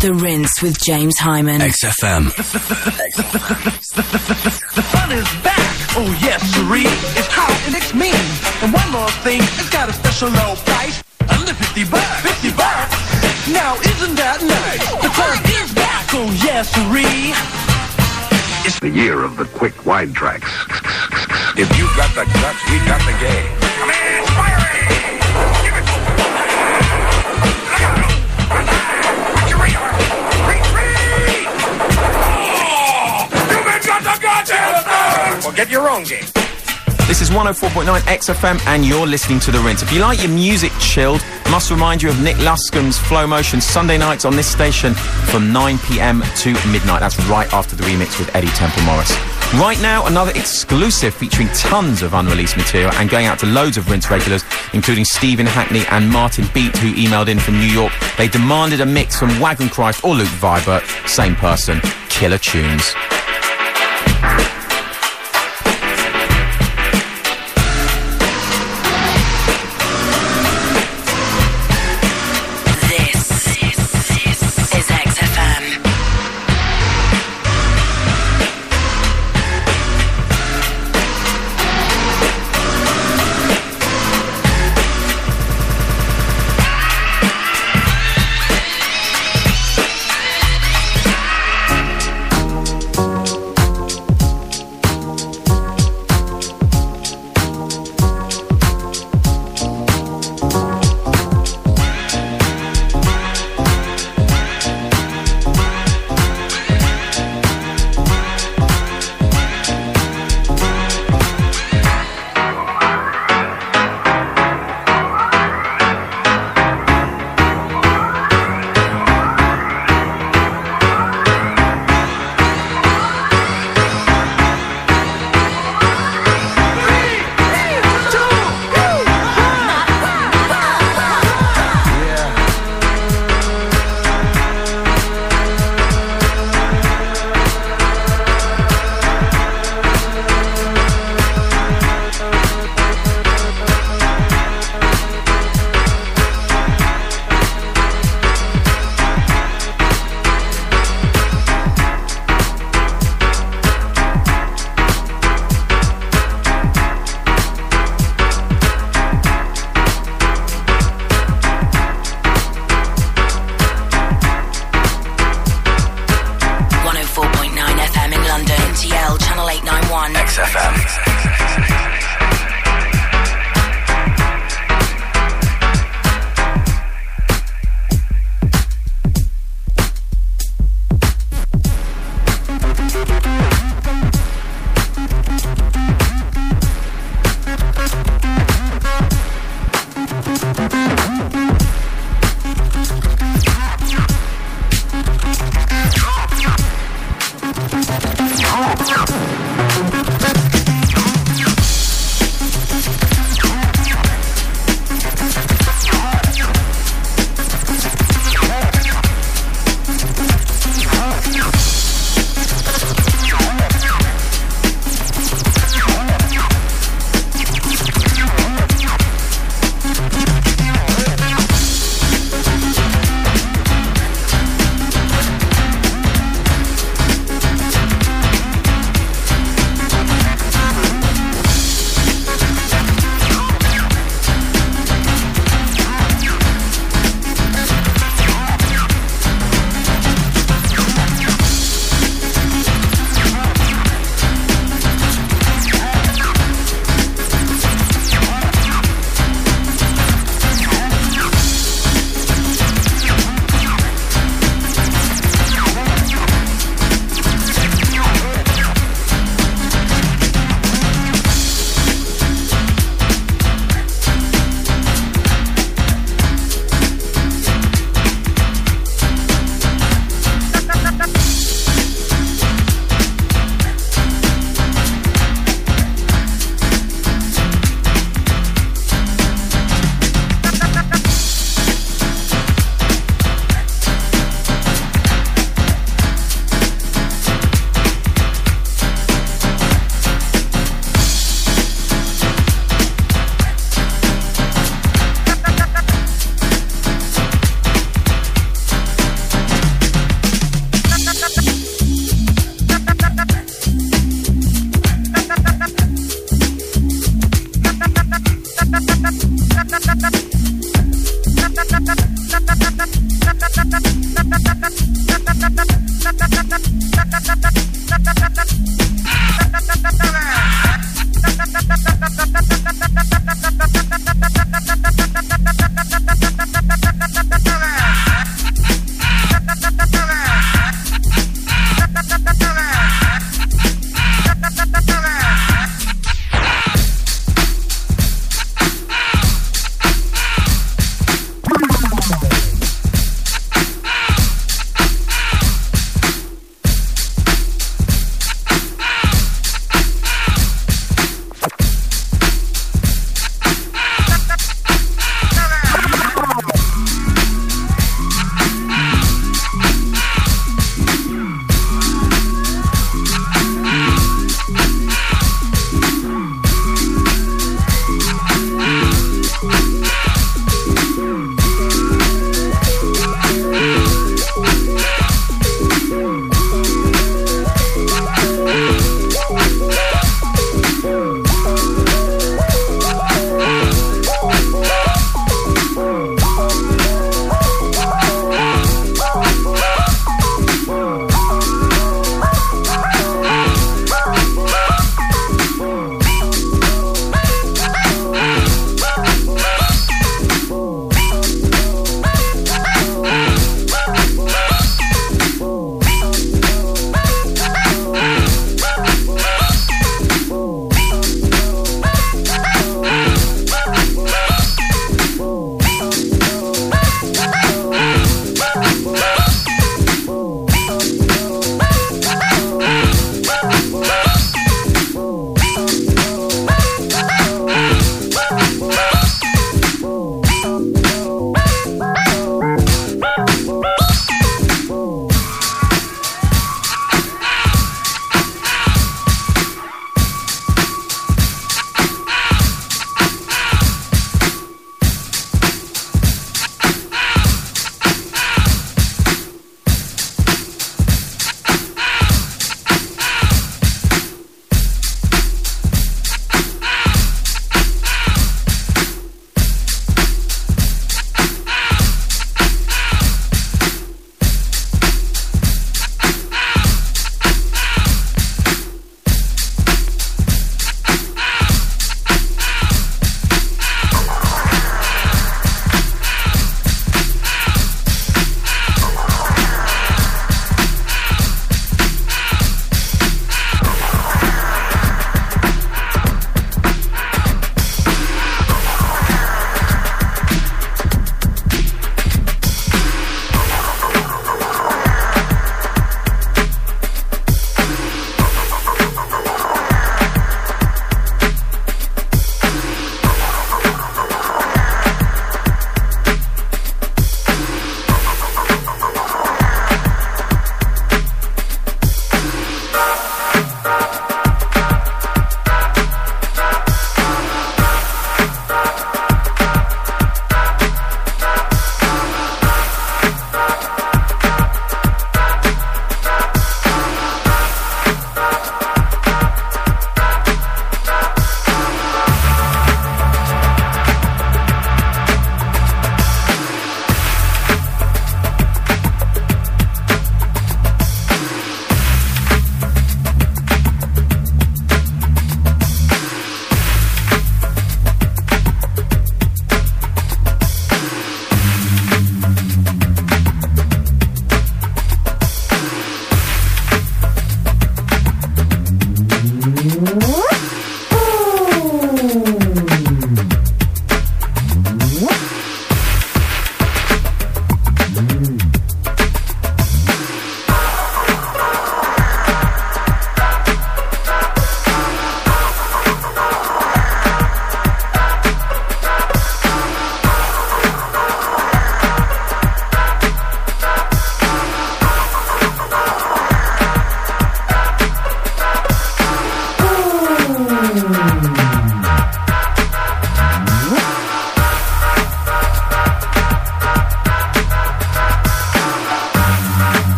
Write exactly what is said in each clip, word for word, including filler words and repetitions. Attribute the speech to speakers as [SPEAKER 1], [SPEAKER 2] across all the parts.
[SPEAKER 1] The Rinse with James Hyman.
[SPEAKER 2] X F M.
[SPEAKER 3] The fun is back. Oh yes, siree. It's hot and it's mean. And one more thing, it's got a special low price. Under fifty bucks. fifty bucks. Now isn't that nice? The fun is back. Oh yes, siree.
[SPEAKER 4] It's the year of the quick wide tracks.
[SPEAKER 5] If you got the guts, we got the game. Come in, firing! Give it! Look out! Watch your radar! Retreat! Oh! You men got the goddamn thing! Well, get your own game.
[SPEAKER 6] This is one oh four point nine X F M and you're listening to The Rinse. If you like your music chilled, must remind you of Nick Luscombe's Flow Motion Sunday nights on this station from nine p.m. to midnight. That's right after the remix with Eddie Temple Morris. Right now, another exclusive featuring tons of unreleased material and going out to loads of Rinse regulars, including Stephen Hackney and Martin Beat, who emailed in from New York. They demanded a mix from Wagenkreuz or Luke Vibert, same person, killer tunes.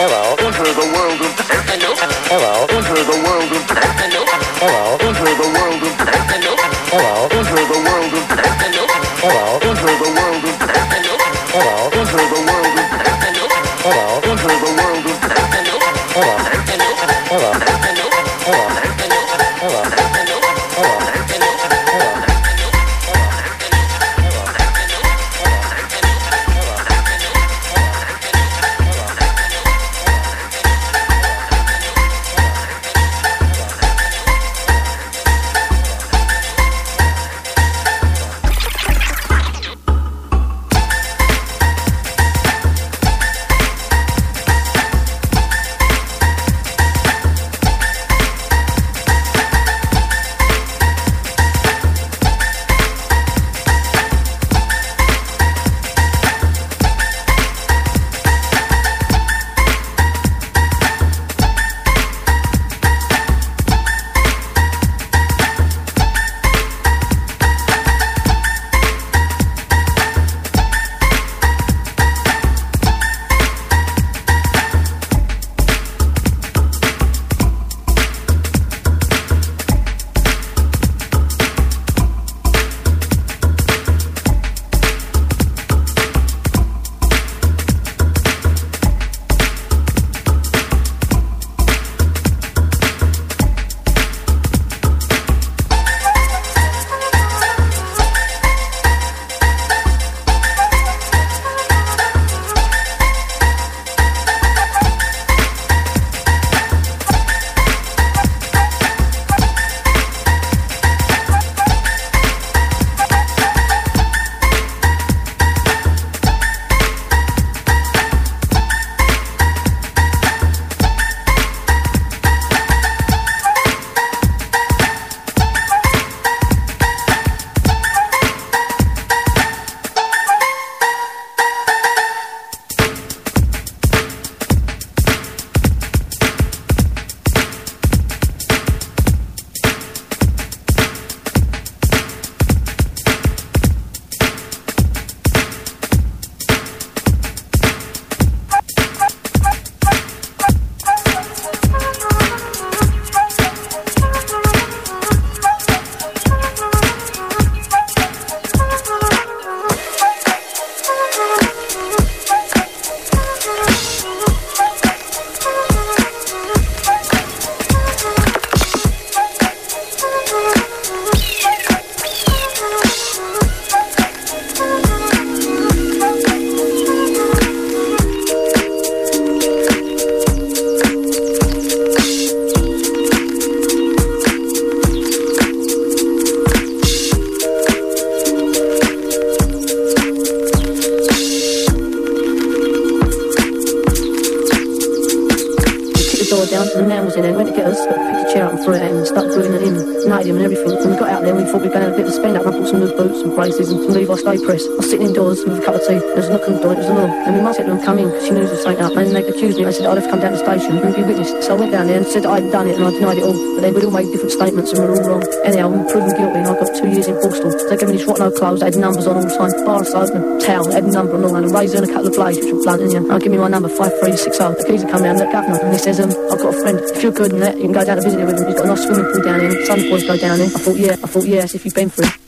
[SPEAKER 3] Hello. Enter the world of Hello. Enter the world of Hello. Enter the world of Hello. Enter the world of Hello. Enter the world of Hello. Enter the world of Hello. Enter the world of Hello. Hello. Hello. Hello.
[SPEAKER 2] down to the nails in there, went to get us, picked a chair up and threw it at him and started gluing it in, knighted him and everything. When we got out there, we thought we were going to have a bit of a spend up, and I bought some new boots and braces and some Levi Stay Press. I was sitting indoors with a cup of tea, there was a knock on the door, it was the law. And we must have them come in, because she knew there was something up. And then they accused me, they said I'd have to come down to the station and be witness. So I went down there and said that I hadn't done it, and I denied it all. But they would all make different statements and we were all wrong. Anyhow, we were proven guilty, and I got two years in Borstal. So they gave me these rotten old clothes, they had numbers on all the time, bar soap and a towel, they had a number on all, and a razor and a couple of blades, which were blunt, and I'll give me my number, five three six oh. The geezer come down, look up and he says, um, I've got a friend, if you're good and that, you can go down to visit him with him. He's got a nice swimming pool down here, some boys go down there. I thought, yeah, I thought, yeah, as if you've been through it.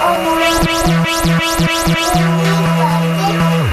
[SPEAKER 7] Oh,